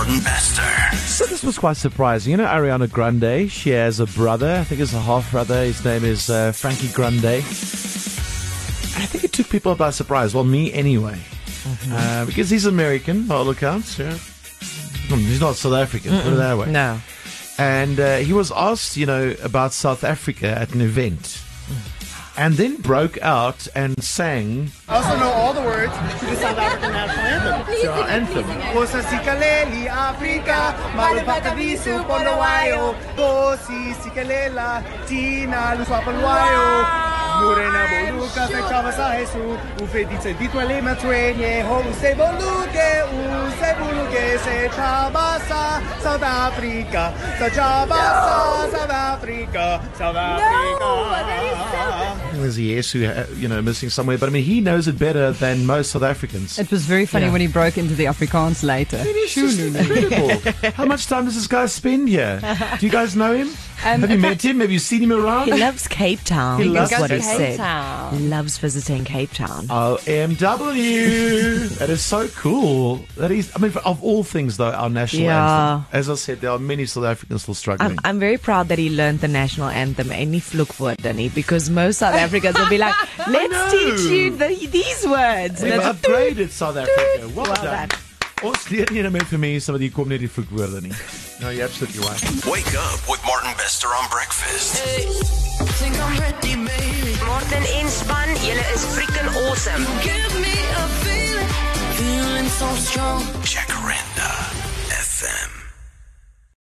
Martin Bester. So this was quite surprising. You know Ariana Grande, she has a brother, I think it's a half-brother. His name is Frankie Grande. And I think it took people by surprise. Well, me anyway. Because he's American, by all accounts. Yeah. He's not South African, put it that way. No. And he was asked, about South Africa at an event. And then broke out and sang. I also know all the words to the South African national anthem. It's our anthem. Kosa sikaleli Afrika, malupakavisu ponawayo, kosi sikalela, tina luswapalwayo. Murena boluka sa kawasa Jesu, ufeditse ditwale matwenye, ho se boluke se chabasa, South Africa, sa chabasa, South Africa, South Africa. There's a yes who, missing somewhere. But I mean, he knows it better than most South Africans. It was very funny when he broke into the Afrikaans later. It is just incredible. How much time does this guy spend here? Do you guys know him? Have you met him? Have you seen him around? He loves Cape Town. He loves what he Cape said. Town. He loves visiting Cape Town. OMW. That is so cool. That is, of all things, though, our national anthem. As I said, there are many South Africans still struggling. I'm very proud that he learned the national anthem and he vloek voor Danny, because most South Africans will be like, let's teach you these words. We've upgraded South Africa. Well done. done. Ons leer nie net vir mense wat hier kom net die vloekwoorde nie. No, you're absolutely right. Wake up with Martin Bester on breakfast. Think I'm ready, baby. Martin en span, julle is freaking awesome. Give me a feeling so strong. Jacaranda FM.